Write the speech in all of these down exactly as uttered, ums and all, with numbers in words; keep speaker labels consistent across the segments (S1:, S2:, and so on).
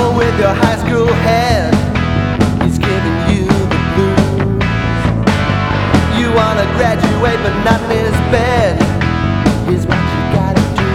S1: with your high school head, he's giving you the blues. You wanna graduate but not in his bed. Here's what you gotta do.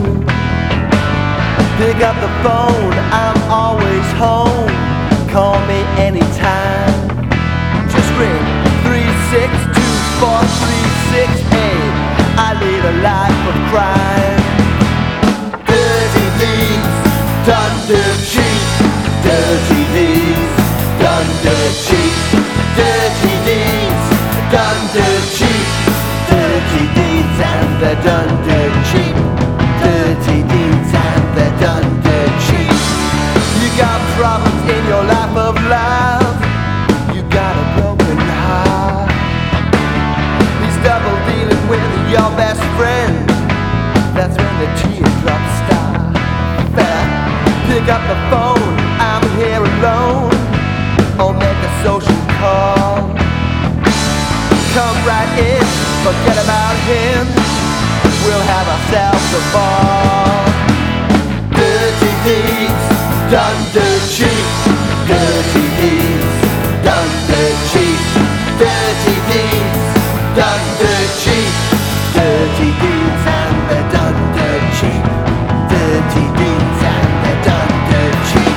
S1: Pick up the phone, I'm always home. Call me anytime. Just ring three six two four three six eight. I lead a life of crime. Dirty deeds, done dirt cheap. Dirty deeds, done dirt cheap. Dirty deeds, done dirt cheap. Dirty deeds and they're done dirt cheap. Dirty deeds and they're done dirt cheap. You got problems in your life of love. You got a broken heart. He's double dealing with your best friend. That's when the teardrops start. Pick up the phone, I'm here alone. Or make a social call. Come right in, forget about him. We'll have ourselves a ball. Dirty deeds, done dirt cheap. Dirty deeds, done dirt cheap. Dirty deeds, done dirt cheap. Dirty deeds and they're done dirt cheap. Dirty deeds and they're done dirt cheap.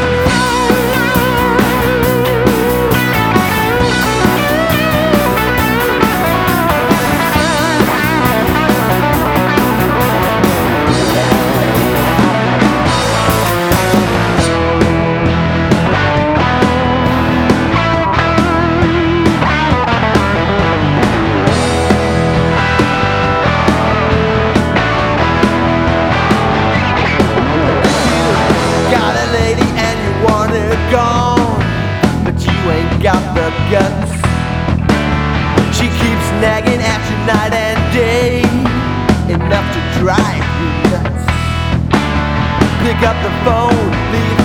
S1: Gone, but you ain't got the guts. She keeps nagging at you night and day, enough to drive you nuts. Pick up the phone, leave